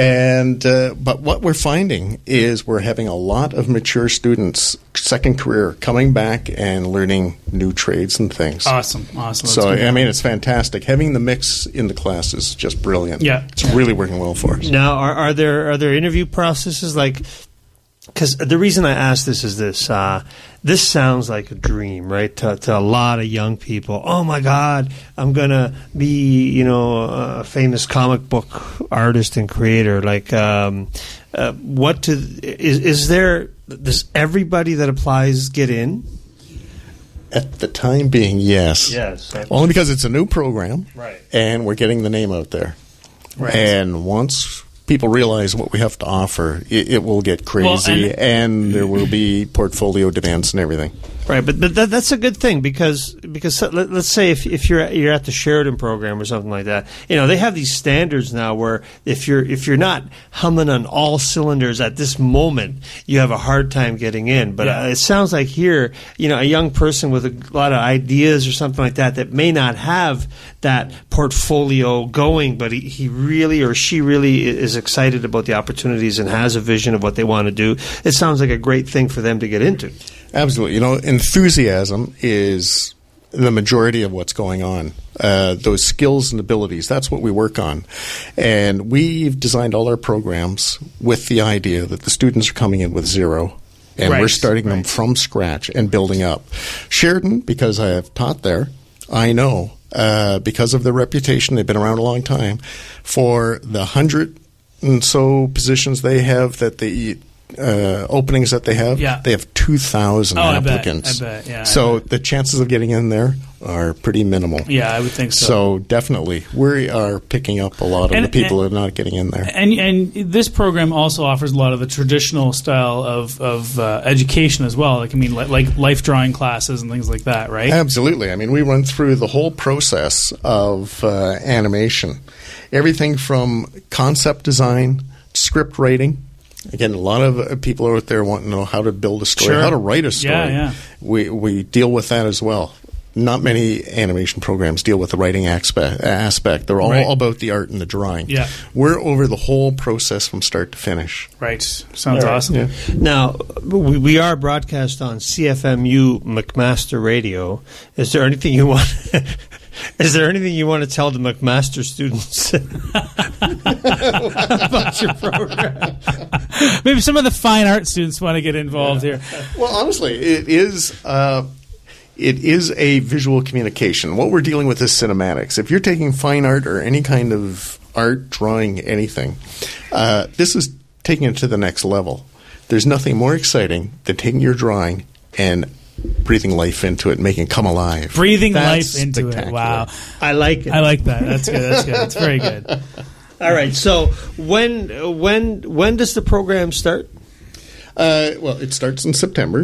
And uh, but what we're finding is we're having a lot of mature students, second career, coming back and learning new trades and things. Awesome, awesome. That's So good. I mean, it's fantastic. Having the mix in the class is just brilliant. Yeah. It's really working well for us. Now, are, are there are there interview processes like? because the reason I ask this is this. Uh, this sounds like a dream, right, to, to a lot of young people. Oh, my God, I'm going to be, you know, a famous comic book artist and creator. Like, um, uh, what to, is, is there, does everybody that applies get in? At the time being, yes. Yes. Only because it's a new program. Right. And we're getting the name out there. Right. And once people realize what we have to offer, it, it will get crazy, Well, and- and there will be portfolio demands and everything. Right, but, but that, that's a good thing because because let, let's say if if you're you're at the Sheridan program or something like that, you know they have these standards now where if you're if you're not humming on all cylinders at this moment, you have a hard time getting in. But Yeah. uh, it sounds like here, you know, a young person with a lot of ideas or something like that that may not have that portfolio going, but he, he really or she really is excited about the opportunities and has a vision of what they want to do. It sounds like a great thing for them to get into. Absolutely. You know, enthusiasm is the majority of what's going on. Uh, those skills and abilities, that's what we work on. And we've designed all our programs with the idea that the students are coming in with zero, and Right, we're starting them right. from scratch and building up. Sheridan, because I have taught there, I know, uh, because of their reputation, they've been around a long time, for the hundred and so positions they have that they uh, openings that they have, Yeah. they have two thousand Oh, I bet, applicants. I bet, yeah, I so bet. the chances of getting in there are pretty minimal. Yeah, I would think so. So definitely, we are picking up a lot of And- the people and- that are not getting in there. And and this program also offers a lot of the traditional style of of uh, education as well. Like I mean, like, like life drawing classes and things like that, right? Absolutely. I mean, we run through the whole process of uh, animation. Everything from concept design, script writing. Again, a lot of uh, people out there want to know how to build a story, Sure. how to write a story. Yeah, yeah. We we deal with that as well. Not many animation programs deal with the writing aspect. aspect. They're all Right. about the art and the drawing. Yeah. We're over the whole process from start to finish. Right. Sounds Right. awesome. Yeah. Now, we, we are broadcast on C F M U McMaster Radio. Is there anything you want? Is there anything you want to tell the McMaster students about your program? Maybe some of the fine art students want to get involved here. Well, honestly, it is uh, it is a visual communication. What we're dealing with is cinematics. If you're taking fine art or any kind of art, drawing, anything, uh, this is taking it to the next level. There's nothing more exciting than taking your drawing and breathing life into it, making it come alive. Breathing That's life into it. spectacular. Wow. I like it. I like that. That's good. That's good. That's very good. All right. So when when when does the program start? Uh, well, it starts in September.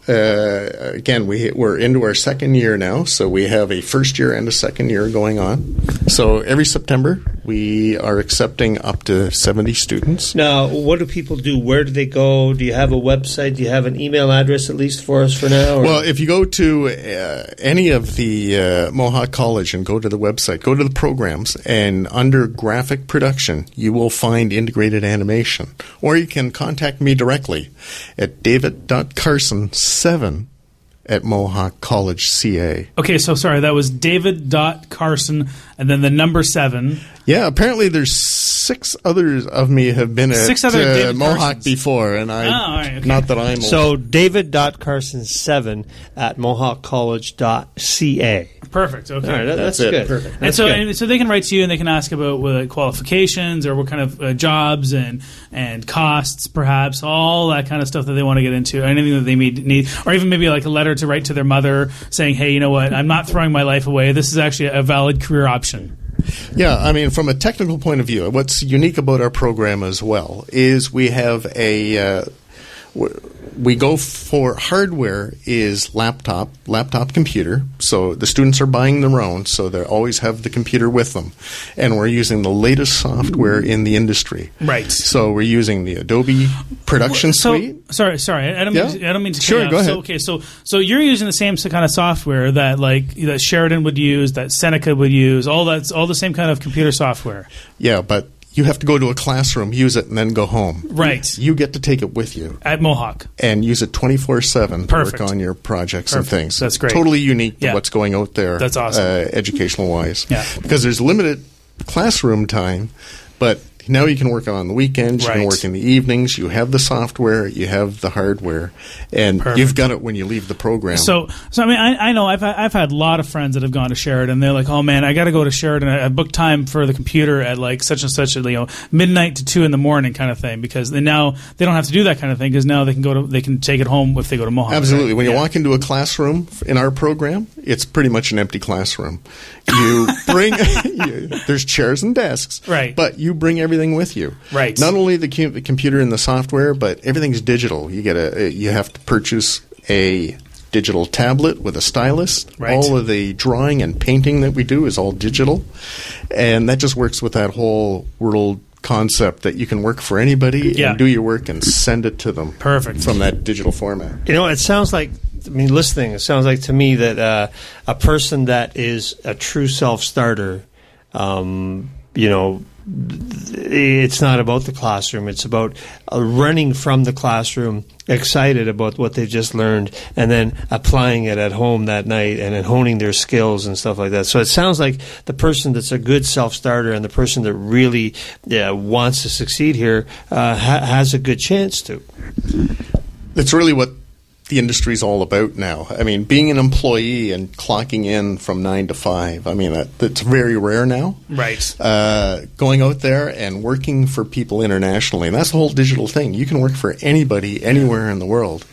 Uh, again, we, we're into our second year now, so we have a first year and a second year going on. So every September, we are accepting up to seventy students. Now, what do people do? Where do they go? Do you have a website? Do you have an email address at least for us for now? Or? Well, if you go to uh, any of the uh, Mohawk College and go to the website, go to the programs, and under graphic production, you will find integrated animation. Or you can contact me directly at david dot carson seven at Mohawk College C A. Okay, so sorry, that was David dot Carson and then the number seven. Yeah, apparently there's six others of me have been at Six other uh, David Mohawk Carsons. before, and I Oh, all right, okay. not that I'm so david dot carson seven at mohawk college dot c a. Perfect. Okay. All right, that, that's, That's it. good. Perfect. And That's so, good. and so they can write to you and they can ask about uh, qualifications or what kind of uh, jobs and and costs, perhaps all that kind of stuff that they want to get into, anything that they need, need, or even maybe like a letter to write to their mother saying, "Hey, you know what? I'm not throwing my life away. This is actually a valid career option." Yeah, I mean, from a technical point of view, what's unique about our program as well is we have a uh, w- we go for hardware is laptop, laptop computer. So the students are buying their own, so they always have the computer with them, and we're using the latest software in the industry. Right. So we're using the Adobe Production So, Suite. sorry, sorry, I don't, mean Yeah. to, I don't mean to. cut Sure, you off. go ahead. So, okay, so so you're using the same kind of software that like that Sheridan would use, that Seneca would use, all that's all the same kind of computer software. Yeah, but you have to go to a classroom, use it, and then go home. Right. You get to take it with you At Mohawk. and use it twenty-four seven to Perfect. work on your projects Perfect. and things. That's great. Totally unique to Yeah. what's going out there. That's awesome. Uh, educational wise. Yeah. Because there's limited classroom time, but Now you can work on the weekends, you Right. can work in the evenings, you have the software, you have the hardware, and Perfect. you've got it when you leave the program. So, so I mean, I, I know I've I've had a lot of friends that have gone to Sheridan. They're like, "Oh man, I got to go to Sheridan. I, I booked time for the computer at like such and such, you know, midnight to two in the morning, kind of thing." Because they now they don't have to do that kind of thing because now they can go to they can take it home if they go to Mohawk. Absolutely. right? When you Yeah. walk into a classroom in our program, it's pretty much an empty classroom. You bring you, there's chairs and desks, Right. But you bring everything with you, Right. Not only the, cu- the computer and the software, but everything's digital. You get a you have to purchase a digital tablet with a stylus. Right. All of the drawing and painting that we do is all digital, and that just works with that whole world concept that you can work for anybody Yeah. and do your work and send it to them. Perfect. From that digital format. You know, it sounds like, I mean, listening, it sounds like to me that uh, a person that is a true self-starter, um, you know, it's not about the classroom. It's about uh, running from the classroom, excited about what they've just learned, and then applying it at home that night and then honing their skills and stuff like that. So it sounds like the person that's a good self-starter and the person that really yeah, wants to succeed here uh, ha- has a good chance to. That's really what the industry's all about now. I mean, being an employee and clocking in from nine to five, I mean, that, that's very rare now. Right. Uh, going out there and working for people internationally, and that's the whole digital thing. You can work for anybody, anywhere in the world,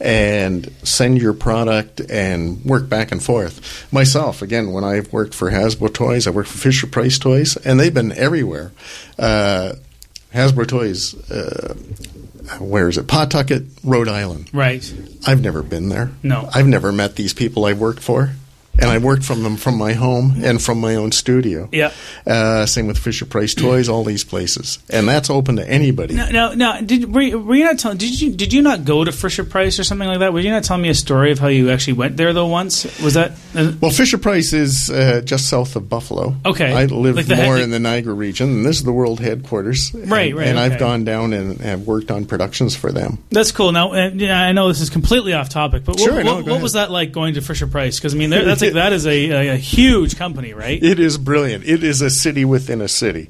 and send your product and work back and forth. Myself, again, when I've worked for Hasbro Toys, I worked for Fisher-Price Toys, and they've been everywhere. Uh, Hasbro Toys, uh, where is it? Pawtucket, Rhode Island. Right. I've never been there. No. I've never met these people I've worked for. And I worked from them from my home and from my own studio. Yeah. Uh, same with Fisher-Price Toys, all these places. And that's open to anybody. Now, now, now did were you, were you not telling? Did you did you not go to Fisher Price or something like that? Were you not telling me a story of how you actually went there though? Once was that? Uh, Well, Fisher-Price is uh, just south of Buffalo. Okay. I live Like the more head- in the Niagara region, and this is the world headquarters. Right, and, right, And okay. I've gone down and have worked on productions for them. That's cool. Now, uh, yeah, I know this is completely off topic, but what, Sure, no, what, go what ahead. was that like going to Fisher Price? Because I mean, there- that's like that is a, a, a huge company, right? It is brilliant. It is a city within a city.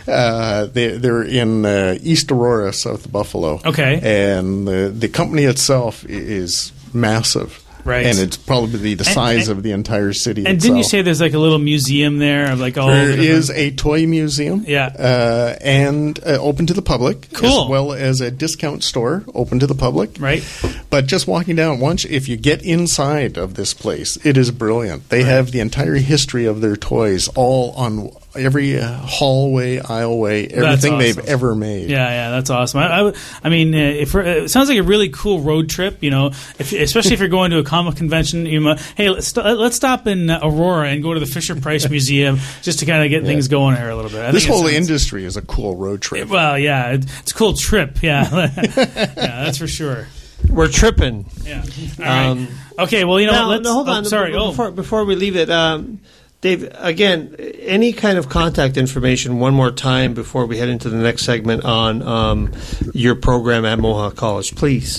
Uh, they, they're in uh, East Aurora, south of Buffalo. Okay. And the, the company itself i- is massive. Right. And it's probably the size and- of the entire city And itself. didn't you say there's like a little museum there of like all There the different- is a toy museum, Yeah. uh, and uh, open to the public, Cool. as well as a discount store open to the public. Right. But just walking down once, if you get inside of this place, it is brilliant. They have the entire history of their toys all on every uh, hallway, aisleway, everything they've awesome. ever made. Yeah, yeah, that's awesome. I, I, would- I mean, uh, if we're, it sounds like a really cool road trip. You know, if, especially if you're going to a comic convention. You might, hey, let's st- let's stop in uh, Aurora and go to the Fisher Price Museum just to kind of get things going here a little bit. I This think it whole sounds- industry is a cool road trip. Well, yeah, it- it's a cool trip. Yeah, yeah, that's for sure. We're tripping. Yeah. All right. Um, Okay. Well, you know, Now, let's. no, hold oh, on. sorry. Before, Oh, before, before we leave it, um, Dave, again, any kind of contact information one more time before we head into the next segment on um, your program at Mohawk College, please.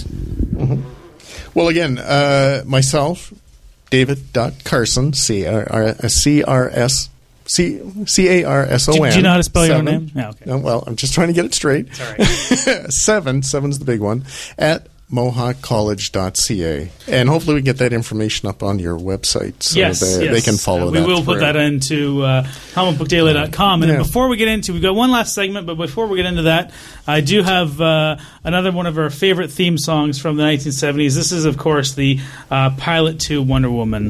Well, again, uh, myself, David.Carson, C R R C R S C C A R S O N. Do, do you know how to spell your own seven. name? Yeah, okay. No, well, I'm just trying to get it straight. It's all right. Seven, seven's the big one, at mohawk college dot c a. And hopefully we can get that information up on your website so yes, that yes. they can follow Uh, we that. We will put through. that into uh, comic book daily dot com. And Yeah. then before we get into, we've got one last segment, but before we get into that, I do have uh, another one of our favorite theme songs from the nineteen seventies. This is, of course, the uh, pilot to Wonder Woman.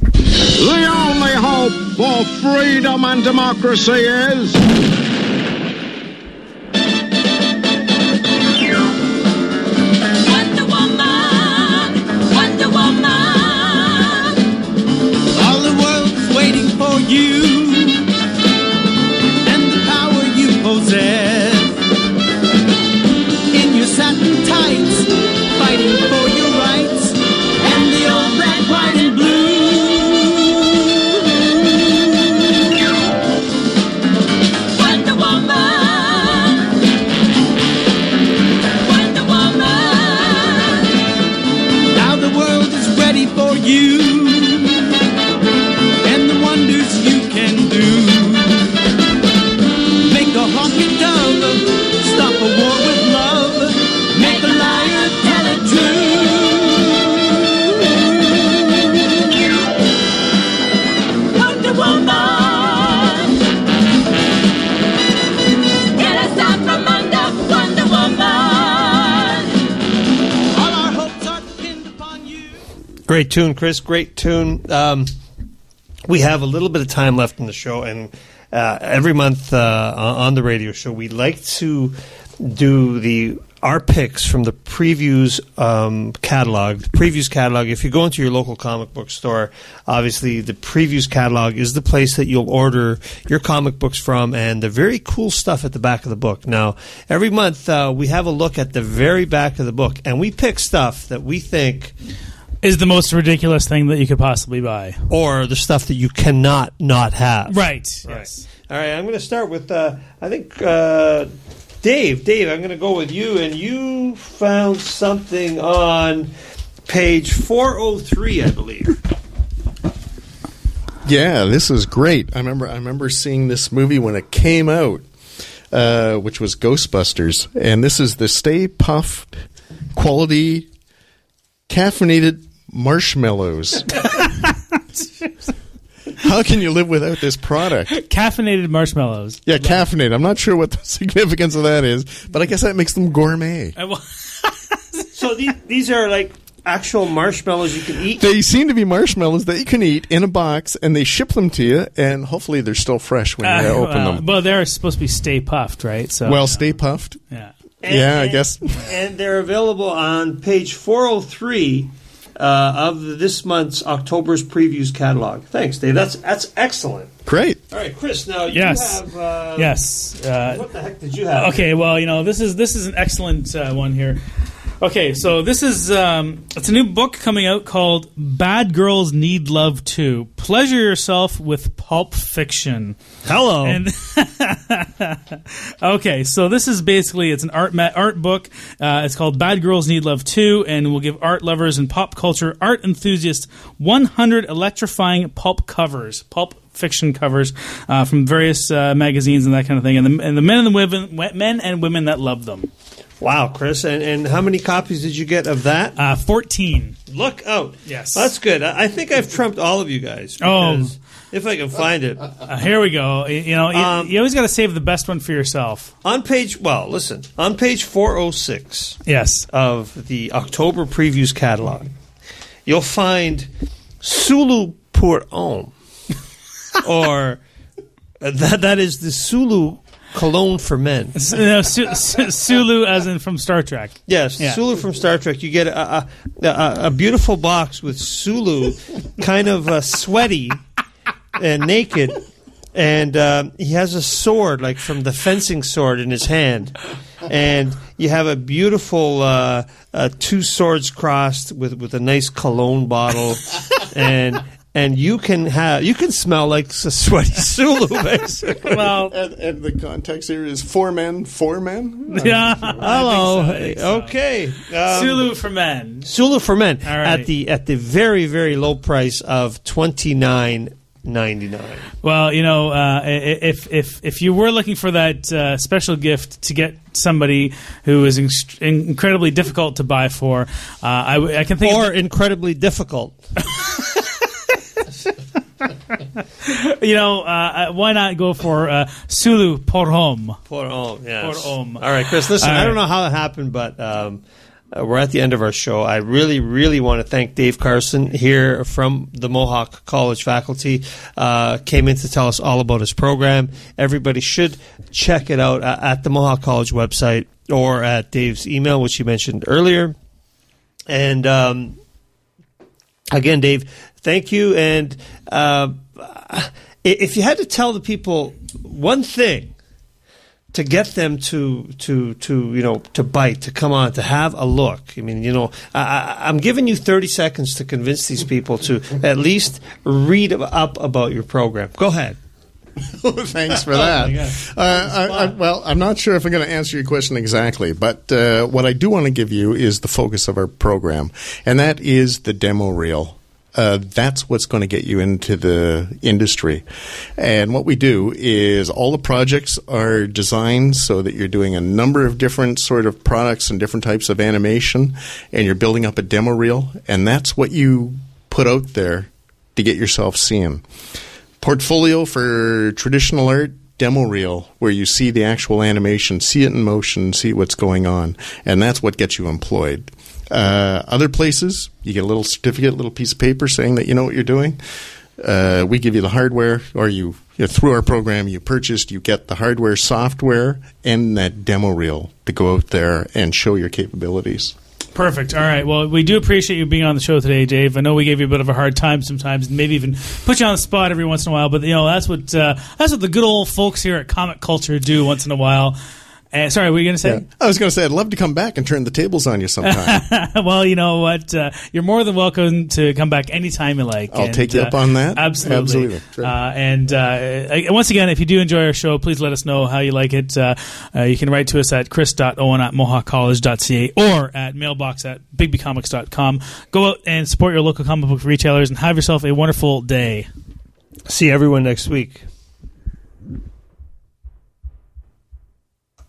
The only hope for freedom and democracy is... Wonder Woman, Wonder Woman. All the world's waiting for you and the power you possess. In your satin tights, fighting for your rights and the old red, white, and blue. Wonder Woman, Wonder Woman. Now the world is ready for you and the wonders you can do. Make a honky tonk of Great tune, Chris. Great tune. Um, we have a little bit of time left in the show, and uh, every month uh, on the radio show, we like to do the our picks from the previews um, catalog. The previews catalog, if you go into your local comic book store, obviously the previews catalog is the place that you'll order your comic books from, and the very cool stuff at the back of the book. Now, every month uh, we have a look at the very back of the book, and we pick stuff that we think is the most ridiculous thing that you could possibly buy. Or the stuff that you cannot not have. Right. Right. Yes. All right, I'm going to start with, uh, I think, uh, Dave. Dave, I'm going to go with you, and you found something on page four oh three, I believe. Yeah, this is great. I remember I remember seeing this movie when it came out, uh, which was Ghostbusters. And this is the Stay Puft quality caffeinated marshmallows. How can you live without this product? Caffeinated marshmallows. Yeah, caffeinated. I'm not sure what the significance of that is, but I guess that makes them gourmet. So these, these are like actual marshmallows you can eat? They seem to be marshmallows that you can eat in a box, and they ship them to you, and hopefully they're still fresh when you Uh, open well, them. Well, they're supposed to be Stay Puffed, right? So Well, Stay Puffed. yeah. And- Yeah, I and- guess. And they're available on page four oh three uh, of this month's October's previews catalog. Thanks, Dave. That's that's excellent. Great. All right, Chris. Now you Yes. have. Uh, Yes. Uh, What the heck did you have? Okay, well, you know, this is this is an excellent uh, one here. Okay, so this is um, it's a new book coming out called Bad Girls Need Love Too. Pleasure yourself with pulp fiction. Hello. And okay, so this is basically it's an art ma- art book. Uh, it's called Bad Girls Need Love Too, and will give art lovers and pop culture art enthusiasts one hundred electrifying pulp covers, pulp fiction covers uh, from various uh, magazines and that kind of thing, and the, and the men and the women, men and women that love them. Wow, Chris. And, and how many copies did you get of that? Uh, Fourteen. Look out. Yes. That's good. I, I think I've trumped all of you guys. Oh. because If I can find it. Uh, here we go. You, you know, you, Um, you always got to save the best one for yourself. On page, well, listen. On page four oh six Yes. of the October previews catalog, you'll find Sulu pour homme. Or uh, that that is the Sulu cologne for men. S- no, Su- Su- Sulu, as in from Star Trek. Yes, Yeah. Sulu from Star Trek. You get a, a, a, a beautiful box with Sulu, kind of uh, sweaty and naked, and uh, he has a sword, like from the fencing sword, in his hand. And you have a beautiful uh, uh, two swords crossed with, with a nice cologne bottle, and and you can have you can smell like a sweaty Sulu, basically. Well, And, and the context here is four men, four men? yeah. Hello. I think so. Okay. Um, Sulu for men. Sulu for men All right. at the at the very very low price of twenty nine ninety nine. Well, you know, uh, i- if if if you were looking for that uh, special gift to get somebody who is inst- incredibly difficult to buy for, uh, I, w- I can think Or of incredibly difficult. you know, uh, why not go for uh, Sulu pour homme? Poor Om, yes. Poor Om. All right, Chris. Listen, All I don't right. know how it happened, but um, uh, we're at the end of our show. I really, really want to thank Dave Carson here from the Mohawk College faculty. Uh, came in to tell us all about his program. Everybody should check it out uh, at the Mohawk College website or at Dave's email, which you mentioned earlier. And um, again, Dave, thank you. And uh, if you had to tell the people one thing to get them to to to you know to bite, to come on, to have a look. I mean, you know, I, I, I'm giving you thirty seconds to convince these people to at least read up about your program. Go ahead. Thanks for that. uh, I, I, well, I'm not sure if I'm going to answer your question exactly, but uh, what I do want to give you is the focus of our program, and that is the demo reel. Uh, that's what's going to get you into the industry. And what we do is all the projects are designed so that you're doing a number of different sort of products and different types of animation, and you're building up a demo reel, and that's what you put out there to get yourself seen. Portfolio for traditional art, demo reel where you see the actual animation, see it in motion, see what's going on, and that's what gets you employed. Uh, other places, you get a little certificate, a little piece of paper saying that you know what you're doing. Uh, we give you the hardware, or you, you know, through our program you purchased, you get the hardware, software, and that demo reel to go out there and show your capabilities. Perfect. All right. Well, we do appreciate you being on the show today, Dave. I know we gave you a bit of a hard time sometimes, and maybe even put you on the spot every once in a while. But you know, that's what uh, that's what the good old folks here at Comic Culture do once in a while. Uh, sorry, what were you going to say? Yeah. I was going to say I'd love to come back and turn the tables on you sometime. Well, you know what? Uh, you're more than welcome to come back anytime you like. I'll and, take you uh, up on that. Absolutely. Absolutely. Sure. Uh, and uh, once again, if you do enjoy our show, please let us know how you like it. Uh, uh, you can write to us at chris dot owen at mohawk college dot c a or at mailbox at bigby comics dot com. Go out and support your local comic book retailers and have yourself a wonderful day. See everyone next week.